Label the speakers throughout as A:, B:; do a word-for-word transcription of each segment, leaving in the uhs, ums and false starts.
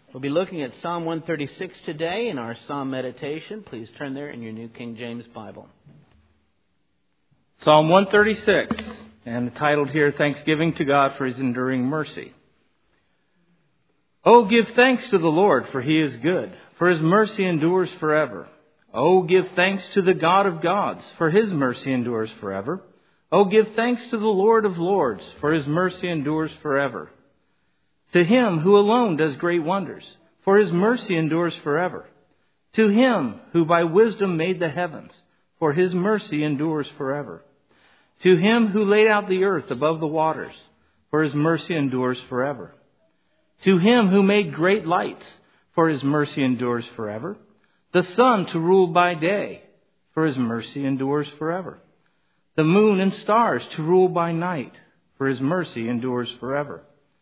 A: We'll be looking at Psalm one thirty-six today in our Psalm meditation. Please turn there in your New King James Bible.
B: Psalm one thirty-six, and titled here, Thanksgiving to God for His Enduring Mercy. Oh, give thanks to the Lord, for He is good, for His mercy endures forever. Oh, give thanks to the God of gods, for His mercy endures forever. Oh, give thanks to the Lord of lords, for His mercy endures forever. To Him who alone does great wonders, for His mercy endures forever. To Him who by wisdom made the heavens, for His mercy endures forever. To Him who laid out the earth above the waters, for His mercy endures forever. To Him who made great lights, for His mercy endures forever. The sun to rule by day, for His mercy endures forever. The moon and stars to rule by night, for His mercy endures forever.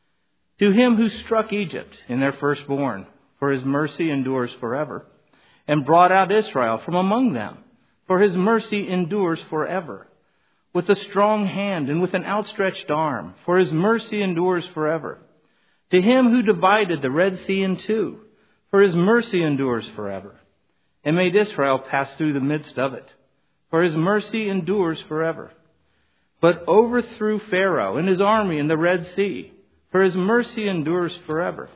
B: To Him who struck Egypt in their firstborn, for His mercy endures forever, and brought out Israel from among them, for His mercy endures forever. With a strong hand and with an outstretched arm, for His mercy endures forever. To Him who divided the Red Sea in two, for His mercy endures forever, and made Israel pass through the midst of it, for His mercy endures forever. But overthrew Pharaoh and his army in the Red Sea, for His mercy endures forever.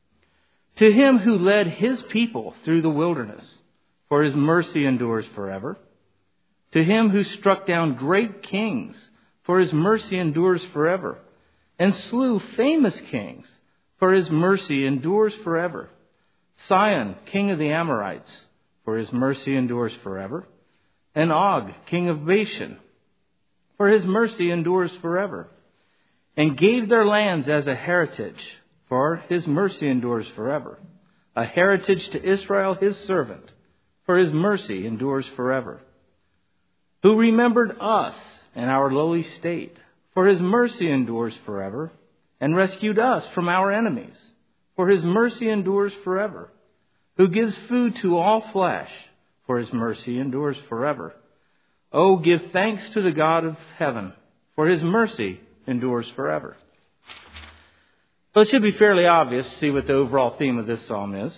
B: To Him who led His people through the wilderness, for His mercy endures forever. To Him who struck down great kings, for His mercy endures forever, and slew famous kings, for His mercy endures forever. Sihon, king of the Amorites, for His mercy endures forever. And Og, king of Bashan, for His mercy endures forever. And gave their lands as a heritage, for His mercy endures forever. A heritage to Israel, His servant, for His mercy endures forever. Who remembered us and our lowly state, for His mercy endures forever. And rescued us from our enemies, for His mercy endures forever. Who gives food to all flesh, for His mercy endures forever. Oh, give thanks to the God of heaven, for His mercy endures forever. Well, it should be fairly obvious to see what the overall theme of this psalm is.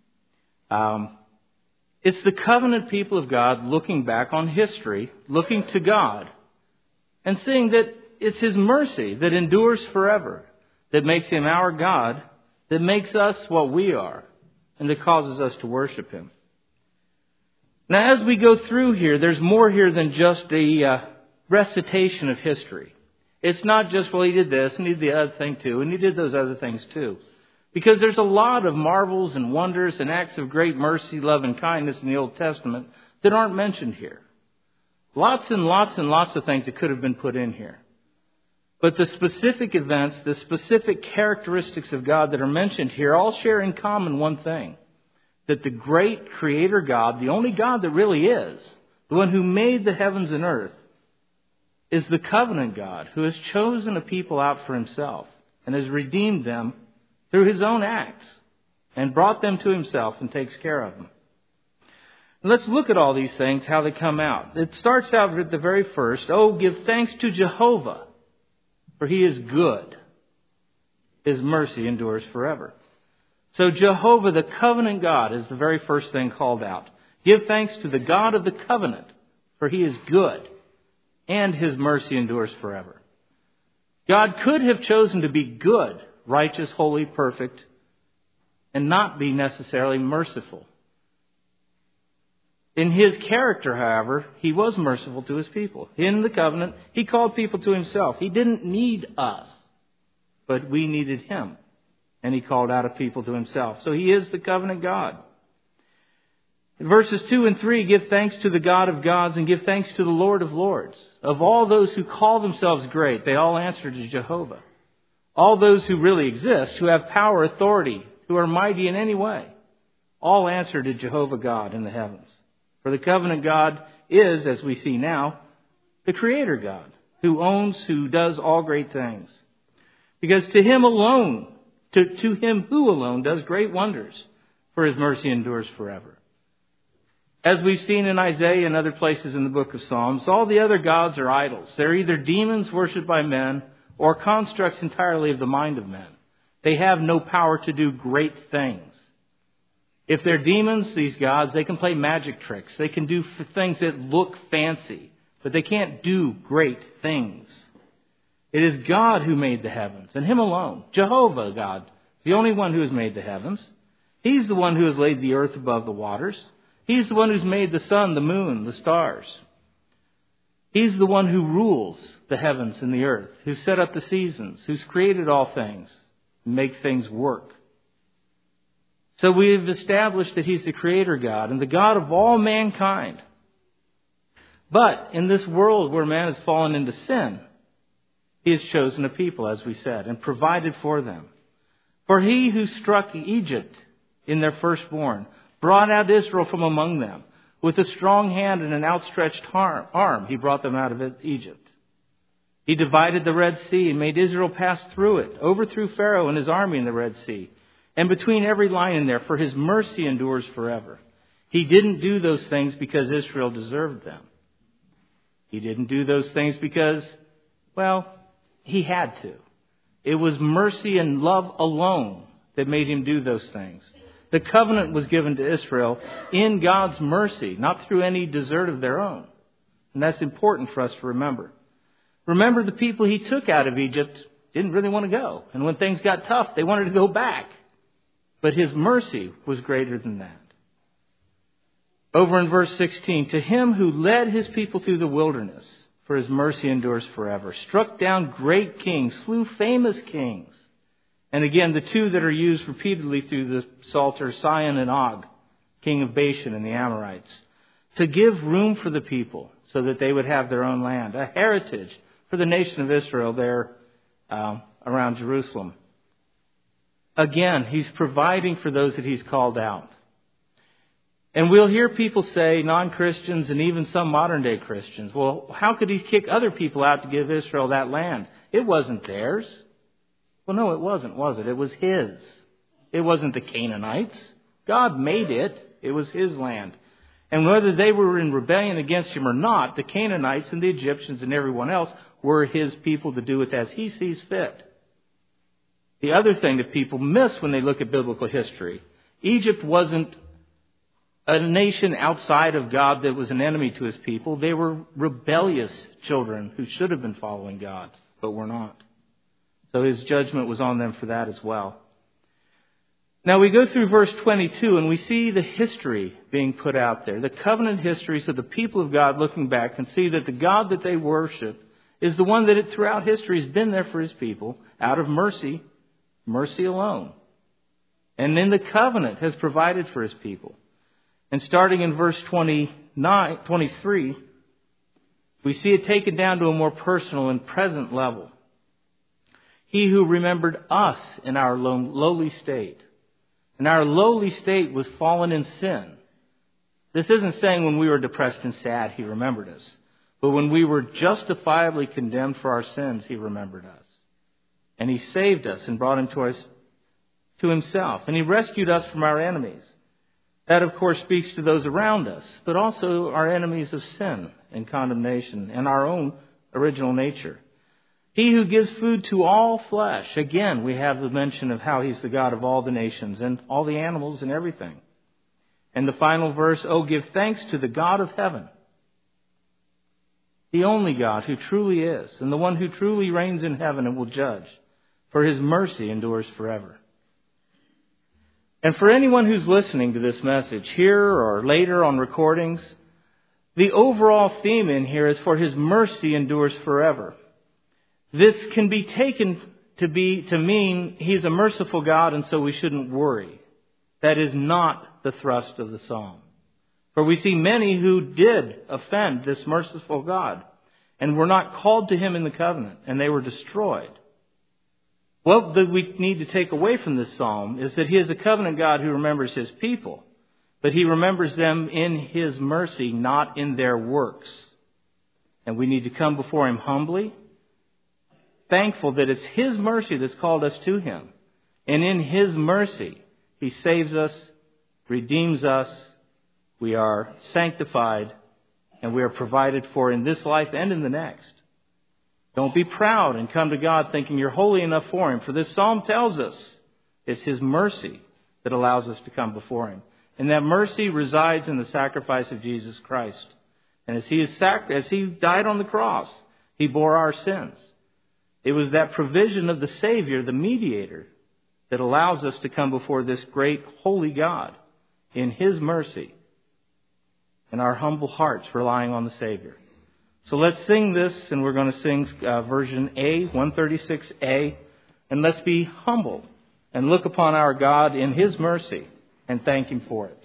B: Um, it's the covenant people of God looking back on history, looking to God, and seeing that it's His mercy that endures forever, that makes Him our God, that makes us what we are, and that causes us to worship Him. Now, as we go through here, there's more here than just a uh, recitation of history. It's not just, well, He did this, and He did the other thing too, and He did those other things too. Because there's a lot of marvels and wonders and acts of great mercy, love, and kindness in the Old Testament that aren't mentioned here. Lots and lots and lots of things that could have been put in here. But the specific events, the specific characteristics of God that are mentioned here all share in common one thing. That the great Creator God, the only God that really is, the one who made the heavens and earth, is the covenant God who has chosen a people out for Himself and has redeemed them through His own acts and brought them to Himself and takes care of them. Let's look at all these things, how they come out. It starts out at the very first, oh, give thanks to Jehovah, for He is good. His mercy endures forever. So Jehovah, the covenant God, is the very first thing called out. Give thanks to the God of the covenant, for He is good, and His mercy endures forever. God could have chosen to be good, righteous, holy, perfect, and not be necessarily merciful. In His character, however, He was merciful to His people. In the covenant, He called people to Himself. He didn't need us, but we needed Him. And He called out a people to Himself. So He is the covenant God. In verses two and three, give thanks to the God of gods and give thanks to the Lord of lords. Of all those who call themselves great, they all answer to Jehovah. All those who really exist, who have power, authority, who are mighty in any way, all answer to Jehovah God in the heavens. For the covenant God is, as we see now, the Creator God, who owns, who does all great things. Because to Him alone, to, to Him who alone does great wonders, for His mercy endures forever. As we've seen in Isaiah and other places in the book of Psalms, all the other gods are idols. They're either demons worshipped by men or constructs entirely of the mind of men. They have no power to do great things. If they're demons, these gods, they can play magic tricks. They can do things that look fancy, but they can't do great things. It is God who made the heavens, and Him alone. Jehovah, God, is the only one who has made the heavens. He's the one who has laid the earth above the waters. He's the one who's made the sun, the moon, the stars. He's the one who rules the heavens and the earth, who set up the seasons, who's created all things, and make things work. So we've established that He's the Creator God and the God of all mankind. But in this world where man has fallen into sin, He has chosen a people, as we said, and provided for them. For He who struck Egypt in their firstborn brought out Israel from among them. With a strong hand and an outstretched arm, He brought them out of Egypt. He divided the Red Sea and made Israel pass through it, overthrew Pharaoh and his army in the Red Sea, and between every line in there, for His mercy endures forever. He didn't do those things because Israel deserved them. He didn't do those things because, well, He had to. It was mercy and love alone that made Him do those things. The covenant was given to Israel in God's mercy, not through any desert of their own. And that's important for us to remember. Remember, the people He took out of Egypt didn't really want to go. And when things got tough, they wanted to go back. But His mercy was greater than that. Over in verse sixteen, to Him who led His people through the wilderness, for His mercy endures forever, struck down great kings, slew famous kings. And again, the two that are used repeatedly through the Psalter, Sihon and Og, king of Bashan and the Amorites, to give room for the people so that they would have their own land, a heritage for the nation of Israel there um, around Jerusalem. Again, He's providing for those that He's called out. And we'll hear people say, non-Christians and even some modern-day Christians, well, how could He kick other people out to give Israel that land? It wasn't theirs. Well, no, it wasn't, was it? It was His. It wasn't the Canaanites. God made it. It was His land. And whether they were in rebellion against Him or not, the Canaanites and the Egyptians and everyone else were His people to do it as He sees fit. The other thing that people miss when they look at biblical history, Egypt wasn't a nation outside of God that was an enemy to His people. They were rebellious children who should have been following God, but were not. So His judgment was on them for that as well. Now we go through verse twenty-two and we see the history being put out there. The covenant histories of the people of God looking back and see that the God that they worship is the one that throughout history has been there for His people out of mercy, mercy alone. And in the covenant has provided for His people. And starting in verse twenty-nine, twenty-three, we see it taken down to a more personal and present level. He who remembered us in our lowly state. And our lowly state was fallen in sin. This isn't saying when we were depressed and sad, He remembered us. But when we were justifiably condemned for our sins, He remembered us. And He saved us and brought Him to us, to Himself. And He rescued us from our enemies. That, of course, speaks to those around us, but also our enemies of sin and condemnation and our own original nature. He who gives food to all flesh. Again, we have the mention of how He's the God of all the nations and all the animals and everything. And the final verse, oh, give thanks to the God of heaven. The only God who truly is, and the one who truly reigns in heaven and will judge. For His mercy endures forever. And for anyone who's listening to this message here or later on recordings, the overall theme in here is for His mercy endures forever. This can be taken to be to mean He's a merciful God and so we shouldn't worry. That is not the thrust of the psalm. For we see many who did offend this merciful God and were not called to Him in the covenant, and they were destroyed. What we need to take away from this psalm is that He is a covenant God who remembers His people, but He remembers them in His mercy, not in their works. And we need to come before Him humbly, thankful that it's His mercy that's called us to Him. And in His mercy, He saves us, redeems us, we are sanctified, and we are provided for in this life and in the next. Don't be proud and come to God thinking you're holy enough for Him. For this psalm tells us it's His mercy that allows us to come before Him. And that mercy resides in the sacrifice of Jesus Christ. And as He is sac- as He died on the cross, He bore our sins. It was that provision of the Savior, the mediator, that allows us to come before this great holy God in His mercy and our humble hearts relying on the Savior. So let's sing this, and we're going to sing uh, version A, one thirty-six A, and let's be humble and look upon our God in His mercy and thank Him for it.